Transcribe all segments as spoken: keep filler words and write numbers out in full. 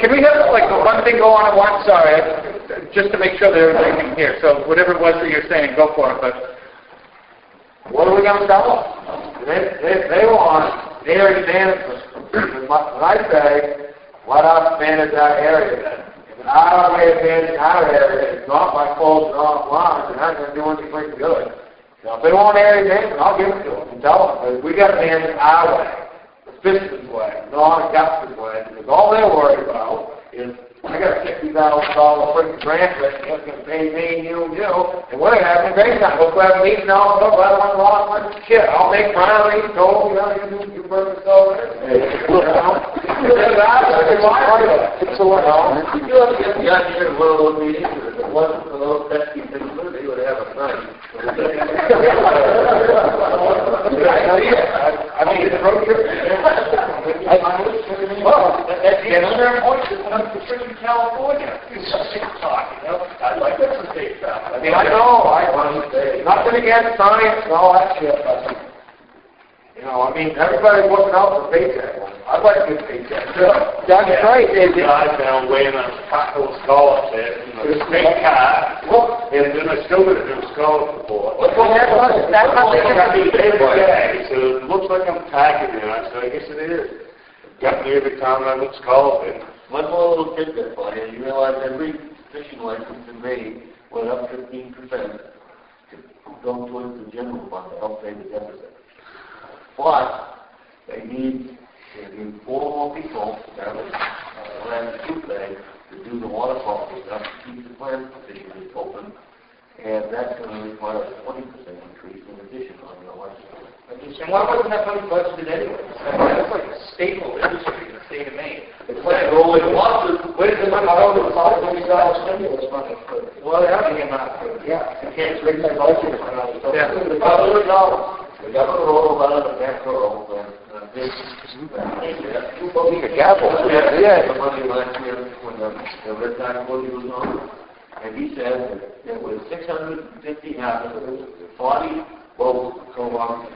can we have like the one thing go on at once? Sorry, just to make sure that everything can hear. So whatever it was that you're saying, go for it. But what are we going to tell them? They, they, they want area management. When I say, let us manage our area then. If an our way of managing our area is not by closing off lines, they're not going to do anything good. Now, if they want area management, I'll give it to them and tell them. We got to manage our way, the fisherman's way, not Augusta's way, because all they're worried about is, I got a sixty thousand dollars freaking grant that's going to pay me and you and you, and we're having a great time. We'll grab a meeting now, we'll go right on the law, like shit. I'll make brownies, gold, you know, you do, you burn the soul. You know? It's a lot. You have to get the idea of one of those meetings, if it wasn't for those pesky things, they would have a night. I mean, it's a road trip. Well, that's the other point is when I'm in California. It's just talk, you know. I'd like to take that. I mean, I know, I want to say, nothing against science and all that shit, but, you know, I mean, everybody's looking out for paycheck. I'd like to get paycheck. That's yeah. right. It, I've been weighing on tackle scholarships, you know, this big car, and then I still going to do scholarship for it. Well, that's what, that's how they can be paid by that. So it looks like I'm tagging it, so I guess it is. Got me every time I look scholarship. One more little tidbit for you. You realize every fishing license in Maine went up fifteen percent to go towards the general fund to help pay the deficit. But they need, they need four more people down at uh, Land Soup Bay to do the waterfall stuff to keep the plant facilities open. And that's going to require a twenty percent increase in addition on your license. And why wasn't that money budgeted anyway? That's like a staple industry in the state of Maine. It's like rolling losses. Where's the money? I don't know. five million dollars stimulus money. Well, they have to get out. Yeah. You can't raise my budget. Yeah. The five million dollars. The governor rolled out of the back roll. And this. a gavel. Yeah. Yeah. The money last year when the, the red tide movie was on. And he said that there was six hundred fifty applicants, forty both co-ops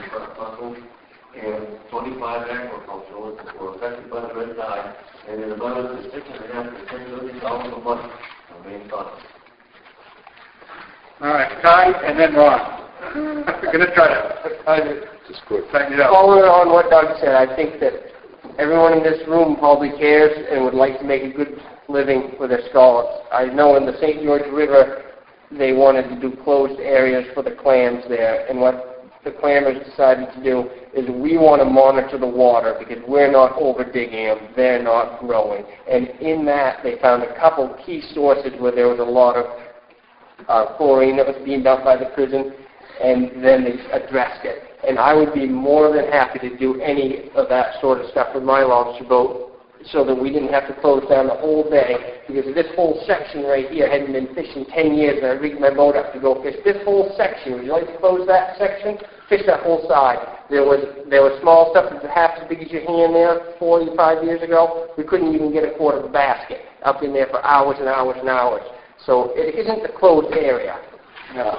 and twenty-five agriculturalists were affected by the red tide, and in about the six and a half to ten million dollars a month on main funds. All right, Ty, and then Ron. We're going to try to Just quick. tighten it up. Following on what Doug said, I think that everyone in this room probably cares and would like to make a good living for their scallops. I know in the Saint George River, they wanted to do closed areas for the clams there, and what the clammers decided to do is we want to monitor the water because we're not over digging them, they're not growing. And in that, they found a couple key sources where there was a lot of uh, chlorine that was being dumped by the prison, and then they addressed it. And I would be more than happy to do any of that sort of stuff with my lobster boat so that we didn't have to close down the whole day, because this whole section right here hadn't been fishing ten years, and I rigged my boat up to go fish this whole section. Would you like to close that section? Fish that whole side. There was there was small stuff that's half as big as your hand there forty-five years ago. We couldn't even get a quarter of a basket up in there for hours and hours and hours. So it isn't a closed area. No.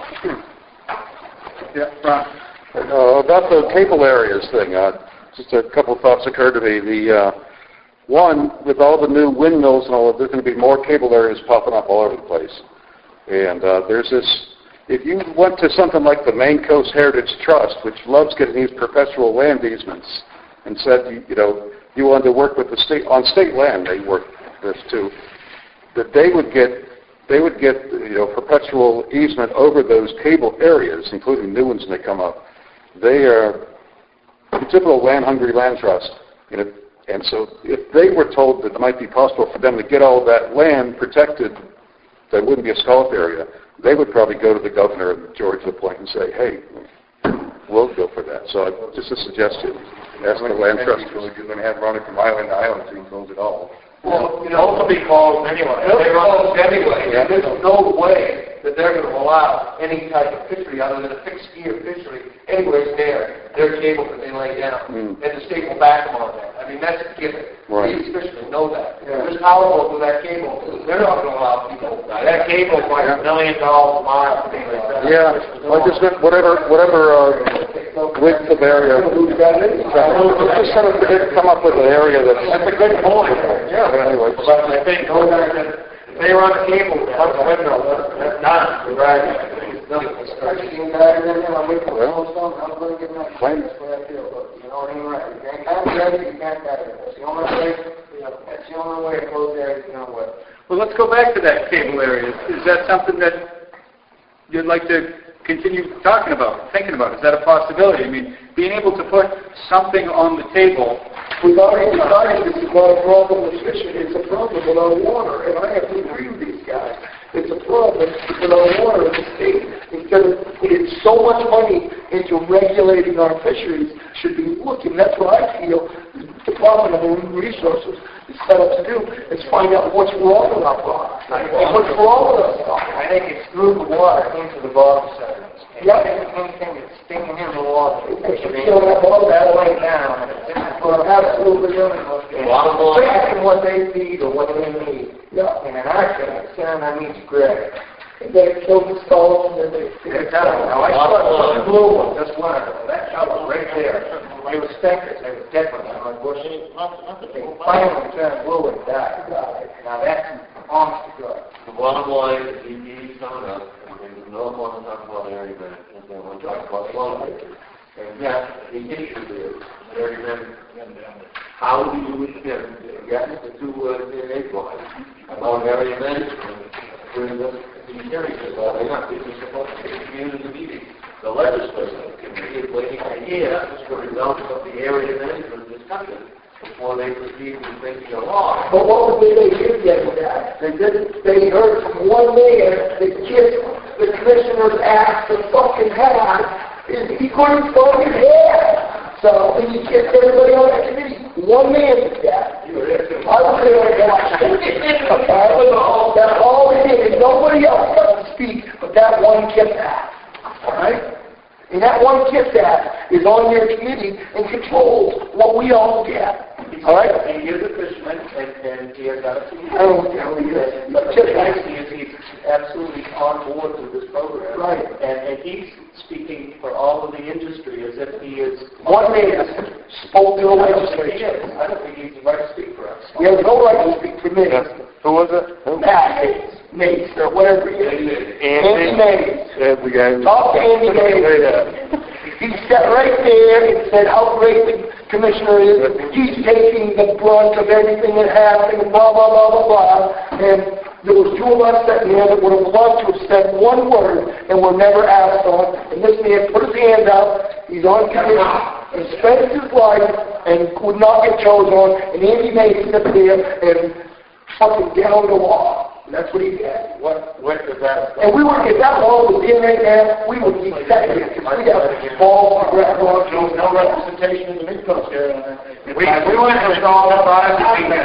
Yeah, Ron. Uh, about the cable areas thing, uh, just a couple of thoughts occurred to me. The uh, one, with all the new windmills and all, there's going to be more cable areas popping up all over the place. And uh, there's this, if you went to something like the Maine Coast Heritage Trust, which loves getting these perpetual land easements, and said, you, you know, you wanted to work with the state, on state land, they work this too, that they would get, they would get, you know, perpetual easement over those cable areas, including new ones when they come up. They are a typical land-hungry land trust, you know, and so if they were told that it might be possible for them to get all that land protected, that wouldn't be a scallop area, they would probably go to the governor of Georgia Point and say, hey, we'll go for that. So just a suggestion. Ask the land trust. You're going to have running from island to island to close it all. Well, you know, it'll be closed anyway. They run closed anyway. Yeah. There's no way that they're going to allow any type of fishery other than a fixed gear fishery anywhere near their cable that they lay down. Mm. And the state will back them on that. I mean, that's a given. Right. These fishermen know that. Yeah. This power boat with that cable, they're not going to allow people. That cable's like a million dollars a mile. Yeah, I just meant whatever, whatever. Uh, width of area. Let's just sort of come up with an area that's... That's a good point. Yeah, but anyway. But I think those are the, if they run a cable out the window, that's, that's done, right? Well, fine. That's what I feel, but you know, it ain't right. You can't have it, you can't have it. That's the only way, you know, that's the only way it goes there, you know what? Well, let's go back to that cable area. Is that something that you'd like to continue talking about, thinking about? Is that a possibility? I mean, being able to put something on the table. We've already decided this is not a problem with fishing, it's a problem with our water, and I have to agree with these guys. It's a problem with our water in the state. Instead of putting so much money into regulating our fisheries, should be looking, that's what I feel the Department of Marine Resources is set up to do, is find out what's wrong with our product. And what's wrong with our stuff. I think it's through the water into the bottom sediments. Yeah. Anything that's sticking in the water, It's I mean, still that bottom that way down, and it's Well, absolutely unreal. bottom line, asking what they feed or what they need. Yeah. And in our case, Sam, that means gray. They killed the skulls and then they... They're telling me, now I saw one blue one this winter, that color right there. They were stinkers, they were different, I'm like, bush. They finally turned blue and died. Now that's honest to God. The bottom line is he needs coming up, and we no want to talk about area management, and we'll talk about flow rate. And yes, the issue is area management. How do you extend, yes, the two words in a line about area management during the hearings about it, not, this is supposed to be a community meeting. The legislature committee is waiting a year for the results of the area management discussion before they proceed with making a law. But what was it they did get with that? They did, they heard from one man that kissed the commissioner's ass to fucking have, is he couldn't fucking have. So, and he kissed everybody on that committee. One man did that. I was there and watched it. That was all, that's all they did. And nobody else got to speak but that one kiss ass. Alright? And that one kiss ass is on your committee and controls what we all get. All right? And he's a fisherman, and, and he has got a I don't know what he is. But just nice is he's absolutely on board with this program. Right. And, and he's speaking for all of the industry as if he is... One man spoke to the I don't think he legislature. is. I don't think he's the right to speak for us. He has no right to speak for me. Who was it? Who? Matt Hayes, Mace, or whatever he is. Andy Mays. That's the guy who... Talk to Andy Mays. He sat right there and said how great the commissioner is. He's taking the brunt of everything that happened, and blah, blah, blah, blah, blah. And there was two of us sitting there that would have loved to have said one word and were never asked on. And this man put his hand out. He's on committee and spent his life and would not get chosen on. And Andy Mays sit there and fucking down the wall. And that's what he did. What, what does that... And we would, if that wall was in right now, we would be set here, because we have balls to grab on. No, no representation in the mid-coast here. We, we went to install the five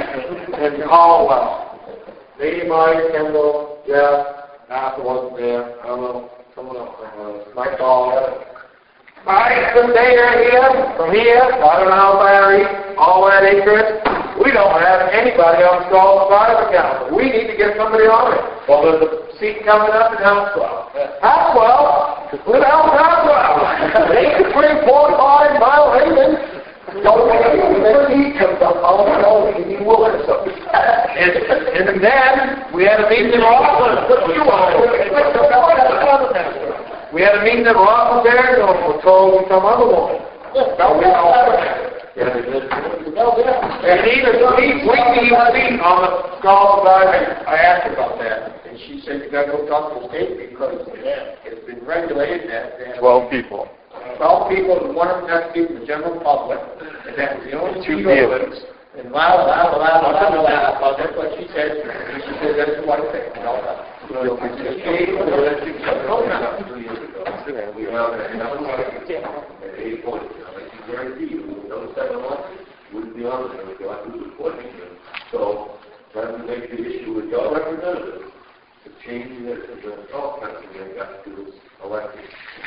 in Caldwell. Me, Mike, Kendall, Jeff, Arthur wasn't there, I don't know, someone else, uh, Mike Hall. All right, from there here, from here, I don't know how far east, all that acreage, we don't have anybody on the Scald Fire Council. We need to get somebody on it. Well, there's a seat coming up in Hounswell. Hounswell? Who the hell's Hounswell? They three, four, five mile Haven. Don't wait until the heat comes up, I'll know that he will have something. And, and then, we had a meeting in Rockland. We had a meeting in Rockland, Arizona, and we're told we come other one. No, we don't. And even, we, we need a seat on the Scald Fire. I asked her about that, and she said, you gotta go talk to the state because it's been regulated that they have Twelve people. twelve people, and one of them has to be from the general public, and that was the only Two two vehicles. openings. And loud, loud, loud, loud, loud, loud, that's what she said, and she said, that's what I think, you know. So I said, "Hey, well, that's just a program." We have at eight point, I can guarantee you, those seven months, wouldn't be on there, because I was supporting you. So, trying to make the issue with your representatives, to change the, the talk message they got to this election.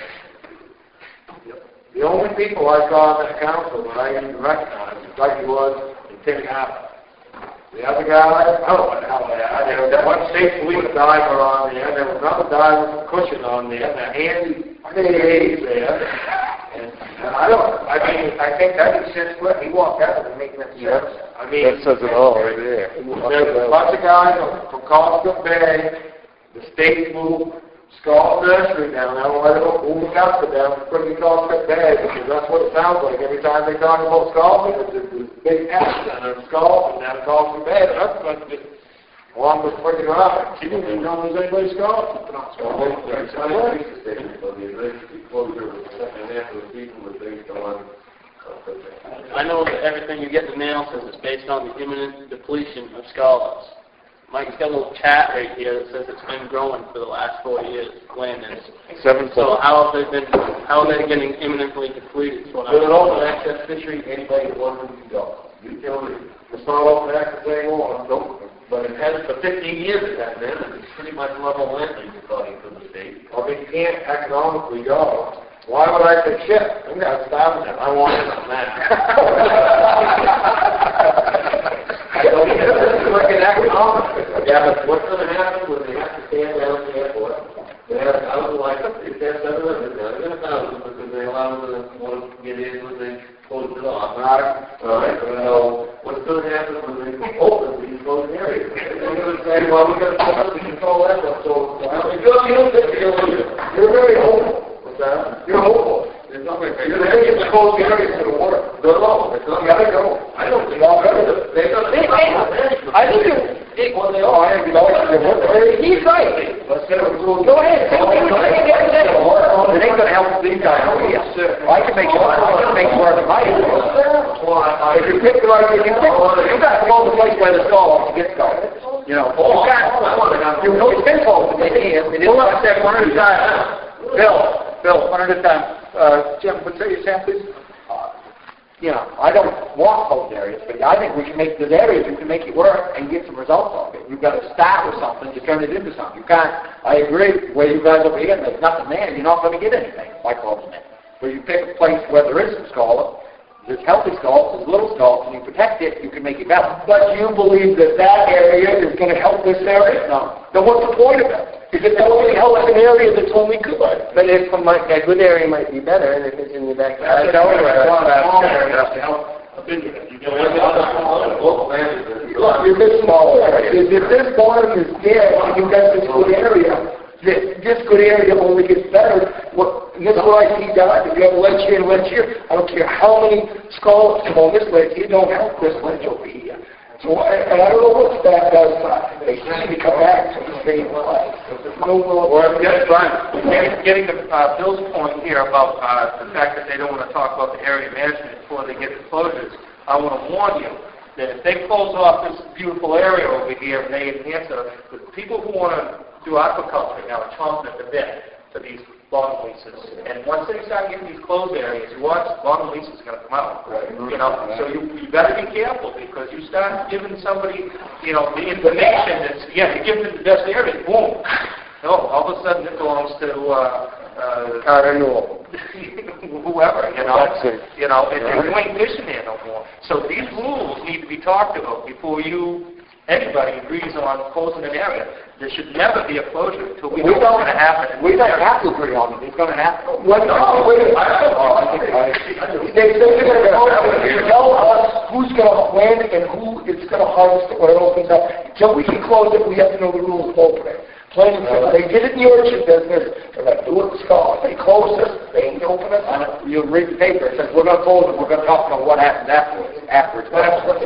The only people I saw on that council that I even recognized was Dougie Woods and Tim Kappa. The other guy, I don't know what the hell they are. There was that one state police diver on there. There was another diver from Cushing on there. And Andy Hayes there. And And I don't, I mean, I think that makes sense, what, he walked out of it making that sense. I mean, That says it all right there. there's a bunch of guys from Colstrip Bay, the state moved Skull Nursery down there, why they don't move the Augusta down to pretty Colstrip Bay, because that's what it sounds like every time they talk about Skull, it's this this big accident of Skull and down Colstrip Bay, and that's like just along with freaking around. You didn't even know there's anybody Skull. Not Skull. I know that everything you get in the mail says it's based on the imminent depletion of scallops. Mike's got a little chat right here that says it's been growing for the last four years, land is. Seven So how have they been, how are they getting imminently depleted? is what With an I'm- open access fishery, anybody that wants to go. You tell me, It's not open access anymore. no, but it has for fifteen years it has been, and it's pretty much level landing according to the state. Well, they can't economically go. Why would I say shit? I'm gonna stop them. I want it on that. I don't think this is working economically. Yeah, but what's gonna happen when they have to stand down at the airport? They have, I don't like, if they have seven hundred, now they're gonna thousand because they allow them to want to get in when they close it off. Right. All right, so what's gonna happen when they open these closed areas? They're gonna say, well, we're gonna put them control that one, so, well, you go, you don't, you're, You're very hopeful. what's that? You're hopeful. There's nothing. You're the biggest closed areas in the world. Go along, it's not. You gotta go. I don't think. Y'all better. They're gonna. They- they- I think it- it- Well, they Oh, are. I am going. He's right. Let's get it. Go ahead, take it, take it, take it. It ain't gonna help these guys. I can make it work. I can make it work in my area. Well, I, If you pick the right, if you pick, you got to close the place by the skull to get going. You know, Oh, you got, I want to- you know, it's been closed, it is, it is. Hold on a second, one at a time. Bill, Bill, one at a time. Uh, Jim, what's your Sam, please? Uh, You know, I don't want closed areas, but I think we can make those areas, you can make it work and get some results off it. You've got to start with something to turn it into something. You can't, I agree, where you guys over here, there's nothing there, you're not going to get anything by closing it. But you pick a place where there is some scallop, there's healthy scallops, there's little scallops, and you protect it, you can make it better. But you believe that that area is going to help this area? No. Then what's the point of it? Is it only helps an area that's only good? But if a, mi- a good area might be better, and if it's in the backyard. That's all right. Look, if this small area, if if this bottom is dead and you've got this good area, this, this good area only gets better. What, and this is what I see done. If you have a ledge here and a ledge here, I don't care how many scallops come on this ledge, it don't help this ledge over here. So, I- and I don't know what that does, but they seem to come back to the same place. No, no, Well, yes, Brian, getting, getting to uh, Bill's point here about uh, the fact that they don't want to talk about the area management before they get the closures, I want to warn you that if they close off this beautiful area over here and they enhance it, the people who want to do aquaculture now are chomping at the bit for these bottom leases. And once they start getting these closed areas, you watch, the bottom lease is going to come out. You know, so you, you better be careful because you start giving somebody, you know, the information that's, yeah, you give them the best area, boom. No, all of a sudden it belongs to, uh, uh, Carter Newell. whoever, you know, That's it. you know, and, and you ain't fishing there no more. So these rules need to be talked about before you, anybody agrees on closing an area. There should never be a closure until we know what's going to happen. in We this don't area. have to agree on it, it's gonna happen. Well, no, wait, I don't They, they're gonna tell us who's gonna win and who is gonna harvest it when it opens up. Until we can close it, we have to know the rules of opening. Plain and simple. They did it in the orchard business, they're gonna do it in Scotland. They close this, they ain't open it, and you read the paper, it says, we're gonna close it, we're gonna talk about what happens afterwards, afterwards. That's what's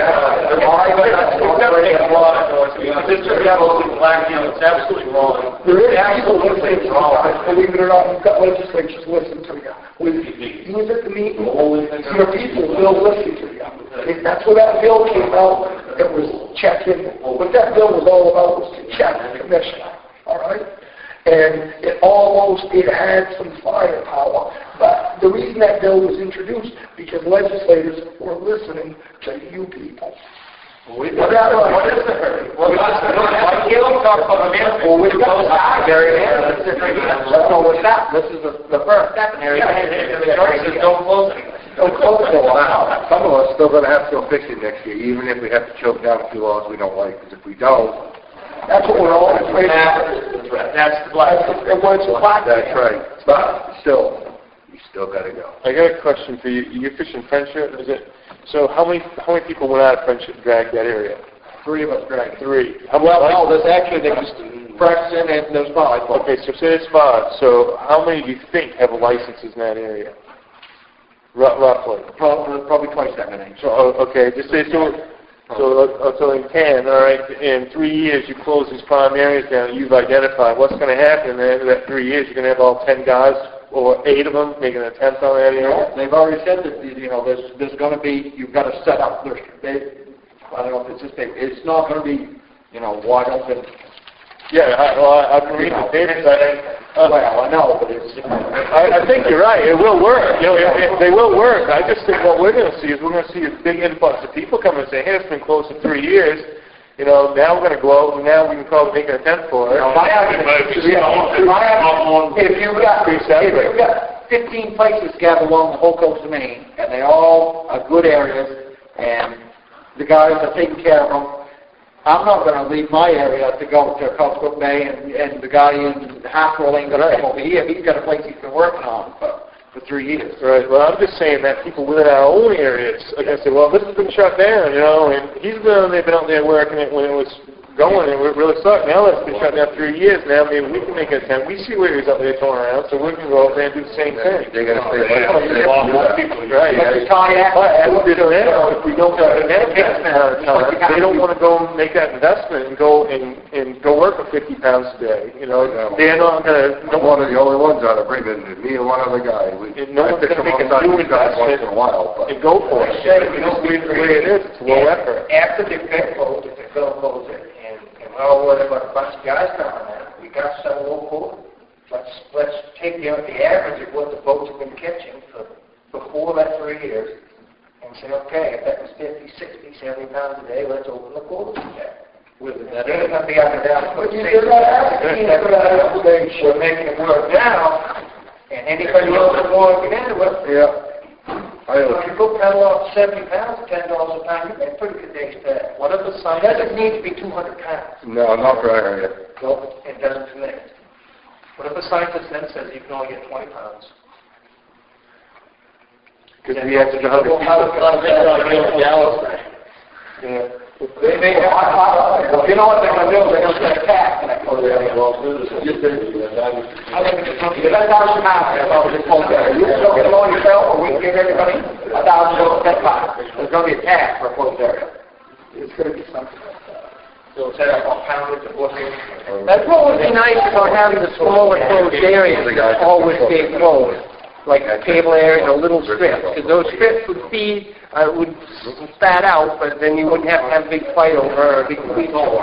This is absolutely black, you know, it's absolutely wrong. There is people listening to you, believe it or not, you've got legislatures listening to you. When you was at the meeting, your people will listen to you. If that's where that bill came out, it was checking, what that bill was all about was to check the commission, all right? And it almost, it had some firepower, but the reason that bill was introduced, because legislators were listening to you people. What is it? Well, why can't we talk about the management? Well, we've got the secondary management. That's all we're at. This is the, the first secondary management. The choice is don't close it. Don't close it. Wow. Some of us still gonna have to go fix it next year, even if we have to choke down a few laws we don't like, because if we don't, That's what we're all afraid of. That's the black. That's the words of black. that's right. But still, you still gotta go. I got a question for you. You're fishing Friendship, is it? So how many how many people went out of Friendship dragged that area? Three of us dragged. Three. How Well, many? no, there's actually, there was Preston and there's five. Okay, so say it's five. So how many do you think have licenses in that area? R- roughly. Probably, probably twice that many. So oh, okay, just say so. So, uh, so in ten, all right, in three years you close these prime areas down, you've identified what's going to happen in the end of that three years. You're going to have all ten guys, or eight of them, making an attempt on that area? They've already said that, you know, there's, there's going to be, you've got to set up, there's, they, I don't know if it's just, they, it's not going to be, you know, wide open. Yeah, I, well, I, I can read the papers. I, uh, Well, I know, but it's, I, I think you're right. It will work. You know, it, it, they will work. I just think what we're going to see is we're going to see a big influx of people coming and saying, hey, it's been closed for three years. You know, now we're going to go out and now we can probably make an attempt for it. you know, my argument, yeah, my argument, if you've got, if you've got fifteen places scattered along the whole coast of Maine, and they all are good areas, and the guys are taking care of them, I'm not going to leave my area to go to Coscope Bay, and, and the guy in Hackworth ain't going to come over here. He's got a place he's been working on for, for three years. Right. Well, I'm just saying that people within our own areas are going to say, well, this has been shut down, you know, and he's been, they've been out there working it when it was going, and it really sucked. Now it's been shut down three years. Now maybe we can make an attempt. We see where he's out there touring around, so we can go out there and do the same thing. They gotta stay away. Right. But the kayak, But as it is now, if we don't have an education out of time, they don't want to go and make that investment and go and, and go work for fifty pounds a day. You know, they're not going to, no One one, of the only ones out of Brigham, me and one other guy. We, and no I one's fish going to make a alongside new these guys once investment in a while, but and go for it. You know, leave it the way it is. It's low effort. After the pit closed, if the bill closed it, and, and we're all worried about a bunch of guys coming in, we got to settle local. Let's, let's take the, the average of what the boats have been catching for, before that three years, and say, okay, if that was fifty, sixty, seventy pounds a day, let's open the quarters again. That ain't going to be up and down. But you still got asking for that information. We're making it work now, and anybody else that wants to get into it, yeah. I if you go pedal off seventy pounds, ten dollars a pound, you make a pretty good day's pay. What if the sign, It doesn't need to be two hundred pounds. No, not for our area. No, it doesn't for me. what if the scientist then says you can only get twenty pounds? Because we have to know how to yeah. They, they, I, I, you know what they're going to do? They're going to set a cap in that coast area. I think it's going to be a thousand pounds over this whole area. You can go get them all yourself, or we can give everybody a thousand dollars pet box. There's going to be a tax for a closed area. It's going to be something. So set up on poundage or bushing. That's what would be nice about having the smaller closed areas that always stay closed, like a cable area and a little strip, because those strips would feed, uh, would spat out, but then you wouldn't have to have a big fight over or a big police over.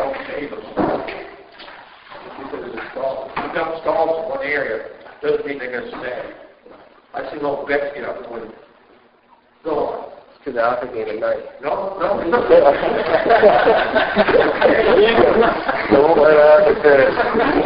We've got stalls in one area, doesn't mean they're going to stay. I see no bets get up and win. Go on. To the African at night. No, no. Don't let out the finish.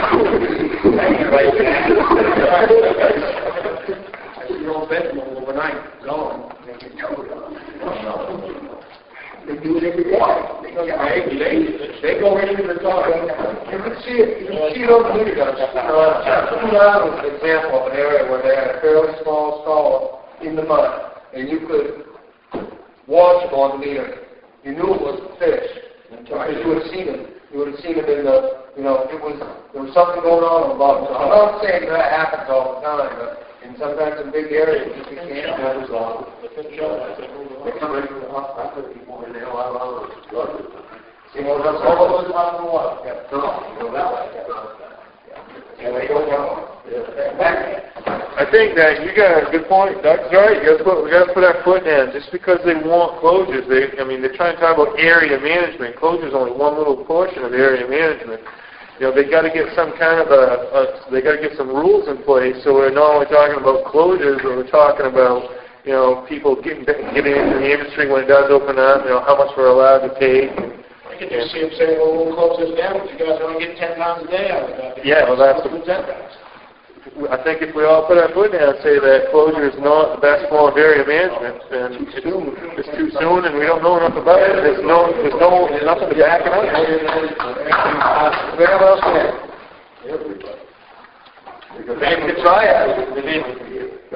I see no bets overnight. Gone. They get towed up. They do it every day. They, they, they go into the top. You can see it. You can see it over the video. Now, an example of an area where they had a fairly small stall in the mud, and you could watch them on the meter. You knew it was fish. Because you would have seen them. You would have seen them in the, you know, it was, there was something going on about it. I'm not saying that happens all the time, but in sometimes in big areas, you can't have it all. They come in from the hospital, people in there, I don't know. You know, that's all those out in the water. Yeah, no, you know that way. And they go down. I think that you got a good point. Doug's right. You got to put, we got to put our foot down. Just because they want closures, they, I mean, they're trying to talk about area management. Closure is only one little portion of area management. You know, they got to get some kind of a, a they got to get some rules in place. So we're not only talking about closures, but we're talking about, you know, people getting getting into the industry when it does open up. You know, how much we're allowed to take. I can just see them saying, well, we'll close this down, but you guys only get ten pounds a day out of that. Yeah, well, that's the, ten pounds. I think if we all put our foot down and say that closure is not the best form of area management, then it's, it's too soon and we don't know enough about it. There's no, there's no, there's nothing to back it up. Where else? Maybe to try it.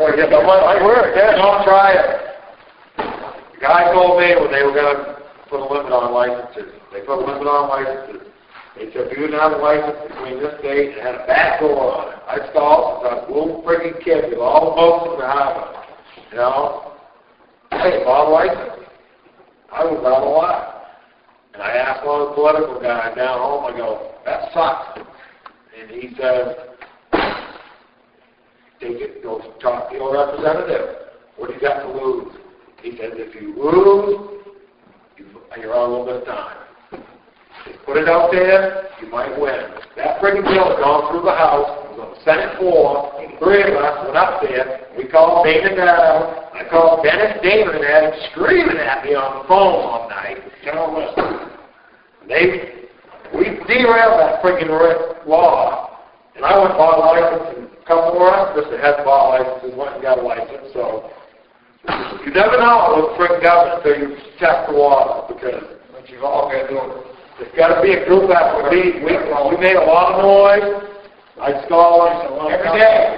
Or Yeah, but my, my word, yeah. don't try it. The guy told me when they were gonna put a limit on licenses, they put a limit on licenses. They said, if you didn't have a license between this date and had a back door on it. I stalled since I was a little freaking kid with all the boats in the harbor. You know? Hey, bought a license. I was out a lot. And I asked one of the political guys down home, I go, that sucks. And he says, take it, go talk to your representative. What do you got to lose? He says, if you lose, you, you're on a little bit of time. They put it out there, you might win. That friggin' bill had gone through the House, it was on the Senate floor, three of us went up there, we called Dana down, I called Dennis Damon and had him screaming at me on the phone all night. You know, listen, they, we derailed that friggin' law, and I went and bought a license, and a couple more of us that had bought licenses went and got a license, so you never know with friggin' government until you test the water, because what you've all got to do it. There's got to be a group effort. We, we, we made a lot of noise. I stall every day.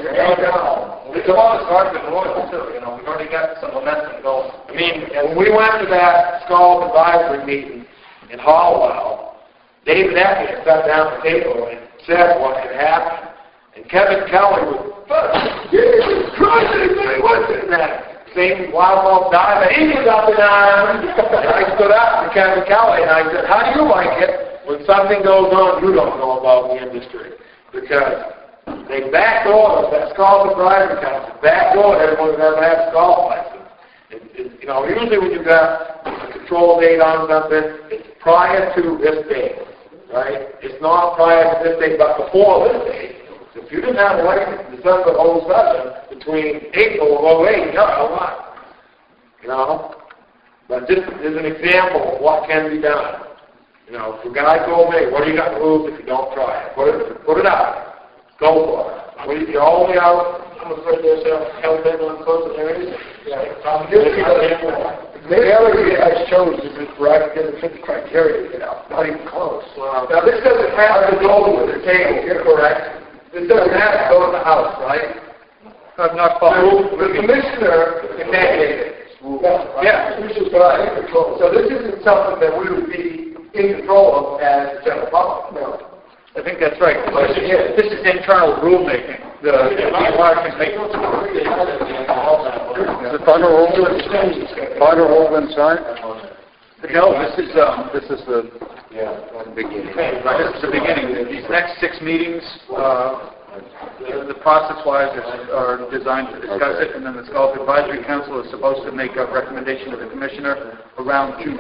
There's a lot of start with noise, too. You know, we've already got some momentum going. I mean, when we went to that Skull advisory meeting in Hallwell, David Eckert sat down at the table and said what had happened. And Kevin Kelly was, Jesus Christ, anybody wants in that? Same wild ball dive, he was up in arms. And I stood up to Kevin Kelly and I said, how do you like it when something goes on you don't know about in the industry? Because they backdoored us, that Skull Advisory Council, backdoored everyone who ever had a Skull license. It, it, you know, usually when you've got a control date on something, it's prior to this date, right? It's not prior to this date, but before this date. If you didn't have a license in December of oh seven, between April of oh eight, you're out of luck. You know? But just as an example of what can be done. You know, if a guy told me, what do you got to lose if you don't try it? Put it, put it out. Go for it. We, you're all the way out. I'm afraid there's a hell bit on close areas. Yeah, I'm just The area you guys chose isn't right, doesn't fit the criteria to get out, not even close. Well, now this doesn't have to go with the table, you're correct. This doesn't have to go to the House, right? I'm not following. The commissioner can mandate it. Yeah, this is what I control. So this isn't something that we would be in control of as the general public. No. I think that's right. This is internal rulemaking. The D R can make. Is the final rule, final rule been signed? No, this is, um, This is the Yeah, that's the beginning. right, this is the beginning. These next six meetings, uh, the, the process-wise is, are designed to discuss Okay. it, and then the Gulf Advisory Council is supposed to make a recommendation to the commissioner around June.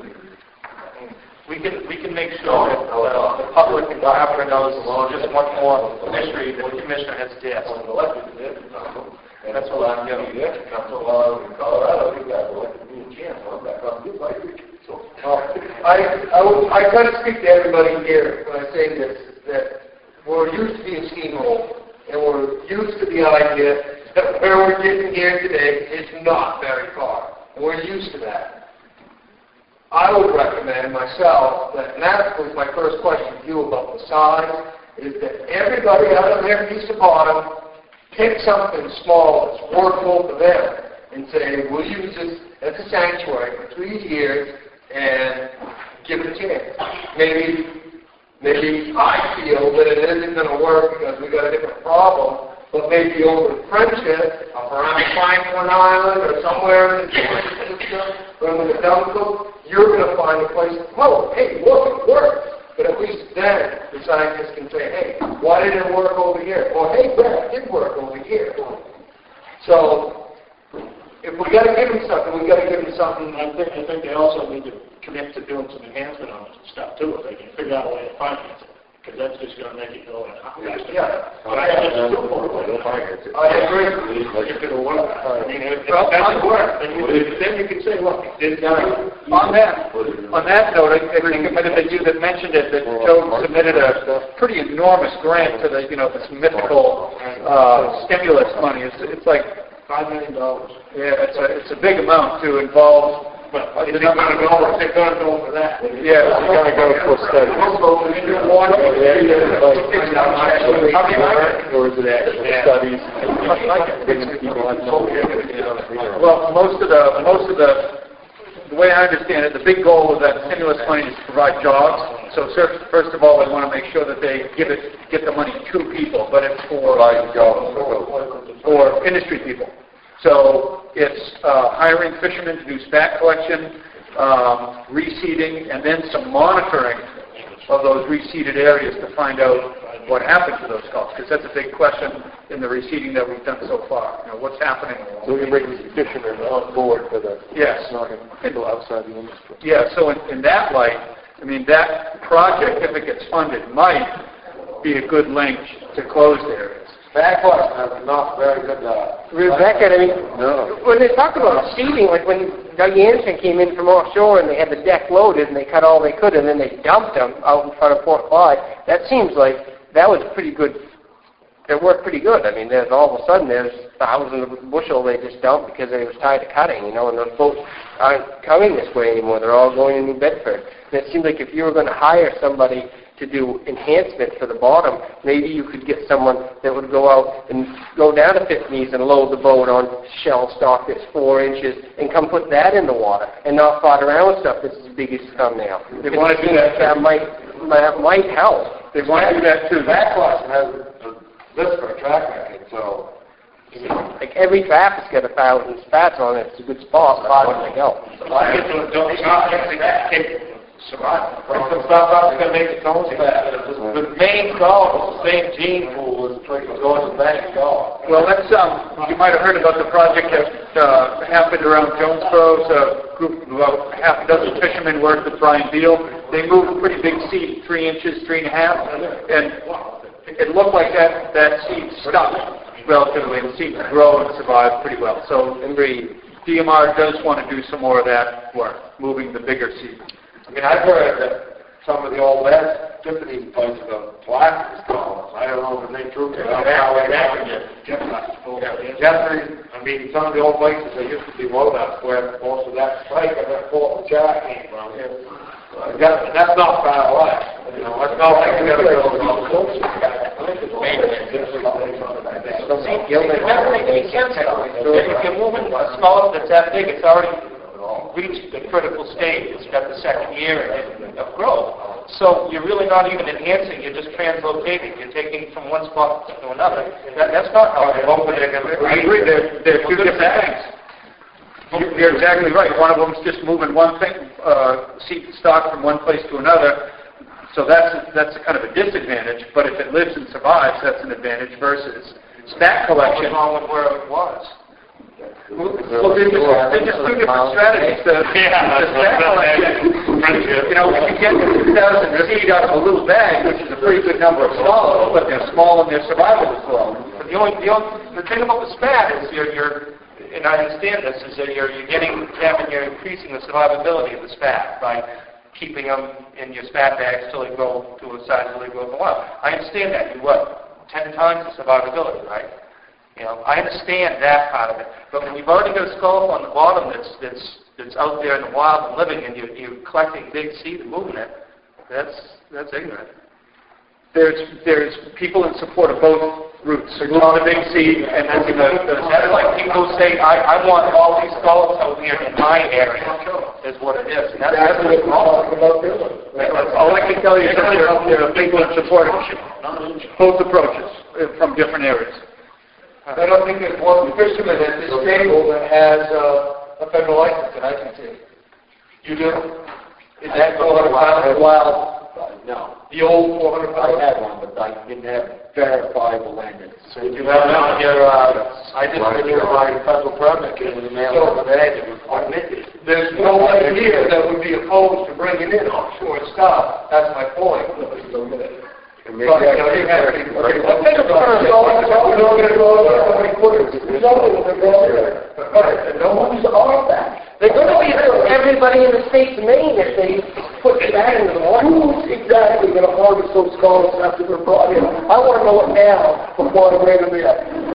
We can, we can make sure that uh, the public and the opera knows just one more history that the commissioner has to ask. And that's what I'm getting the extra council while in Colorado, we got elected me a chance, I'm back on good life. So, I, I, would, I try to speak to everybody here when I say this, that we're used to being steamrolled, and we're used to the idea that where we're getting here today is not very far. And we're used to that. I would recommend myself, that, and that was my first question to you about the size, is that everybody out of their piece of bottom pick something small that's workable for them and say, we'll use this as a sanctuary for three years and give it a chance. Maybe, maybe I feel that it isn't going to work because we've got a different problem, but maybe over in Friendship, up around Franklin Island or somewhere in the system, or in the Dunkel, you're going to find a place, oh, hey, look, it works. But at least then, the scientists can say, hey, why didn't it work over here? Or, hey, Brad, it did work over here. So, if we got to give them something, we got to give them something. I think, I think they also need to commit to doing some enhancement on this stuff, too, if they can figure out a way to finance it. Because that's just going to make it go in. Yeah. But I have to do I agree. If it'll work. I mean, if it doesn't work, then you, then you can say, look, it didn't On that, on that note, I I think it might have been you that mentioned it, that Joe submitted a pretty enormous grant to the, you know, this mythical uh, stimulus money. It's, it's like Five million dollars. yeah, it's a, it's a big amount to involve But is it gonna go, is it gonna go for that? Yeah, you gotta go for a study. Or is it actual studies? Bringing people on. Well, most of the, most of the, the way I understand it, the big goal of that stimulus money is to provide jobs. So first, first of all, they want to make sure that they give it, get the money to people, but it's for, for industry people. So it's uh, hiring fishermen to do spat collection, um, reseeding, and then some monitoring of those reseeded areas to find out what happened to those skulls, because that's a big question in the reseeding that we've done so far. You know, what's happening? So we bring fishermen on board for the, Yes. not people outside the industry. Yeah, so in, in that light, I mean, that project, if it gets funded, might be a good link to closed areas. Back question, that's not very good, uh... Rebecca, I mean, No. when they talk about seeding, like when Doug Anderson came in from offshore and they had the deck loaded and they cut all they could and then they dumped them out in front of Port Clyde, that seems like that was pretty good. It worked pretty good. I mean, there's all of a sudden there's thousands of bushel they just dumped because they was tired of cutting, you know, and those boats aren't coming this way anymore. They're all going to New Bedford. And it seems like if you were going to hire somebody to do enhancement for the bottom, maybe you could get someone that would go out and go down to Fifties and load the boat on shell stock that's four inches and come put that in the water and not fart around with stuff that's as big as thumbnail. They want to do that. That might, that might help. They want to do that too. Back question has this for a track record, so... Like every trap has got a thousand spats on it. It's a good spot. But I go. I get to, don't, not get to survive. Some stuff up is gonna make its own spat. The main goal, the same gene pool is going to back goal. Well, that's, um, you might have heard about the project that uh, happened around Jonesboro. It's a group of about half a dozen fishermen worked with Brian Beal. They moved a pretty big seed, three inches, three and a half, and it looked like that, that seed stuck relatively. The seed could grow and survive pretty well. So D M R does want to do some more of that work, moving the bigger seed. I mean, I've heard that some of the old West Tiffany places of plastics columns. I don't know if it's true. Jeffrey, I mean, some of the old places, they used to be loadouts where most of that strike of that Fort Jack came from. Uh, that, that's not far away. You know, that's not like you gotta go to If you're moving a skull that's that big, it's already reached the critical stage. It's got the second year of growth. So you're really not even enhancing, you're just translocating. You're taking from one spot to another. That, that's not how they hope they're going to... I agree. They're, they're two different things. You're exactly right. One of them's just moving one thing, uh, seed stock from one place to another. So that's that's a kind of a disadvantage. But if it lives and survives, that's an advantage versus spat collection. What's wrong with where it was? Well, they're just, they're just two different strategies. The, the spat collection, you know, we can get two thousand seed out of a little bag, which is a pretty good number of stalls, but they're small and their survival is low. But the only, the only, the thing about the spat is you're, you're and I understand this, is that you're, you're getting them and you're increasing the survivability of the spat by keeping them in your spat bags till they grow to a size where they grow in the wild. I understand that. You what? Ten times the survivability, right? You know, I understand that part of it. But when you've already got a skull on the bottom that's that's that's out there in the wild and living, and you're, you're collecting big seed and moving it, that's that's ignorant. There's there's people in support of both routes. Move the big seed and moving the, the That's like people who say, I, I want all these skulls out here in my area, is what it is. And that's, that's what it's wrong. That's all I can tell you is that there are, there are people in support of both approaches uh, from different areas. I don't think there's one fisherman at this table that has uh, a federal license that I can see. You do? Is that four hundred pounds wild? No. The old four hundred I pounds? had one, but I didn't have verifiable land. So You have it on your, uh, I just verified federal permit in the mail over there that was admitted. There's no one here that would be opposed to bringing in offshore stuff. That's my point. maybe I can have it. No one's on that. They're going to be everybody in the state of Maine if they put that into the water. Who's exactly going to harvest those skulls after they're brought in? I want to know it now before I bring them in.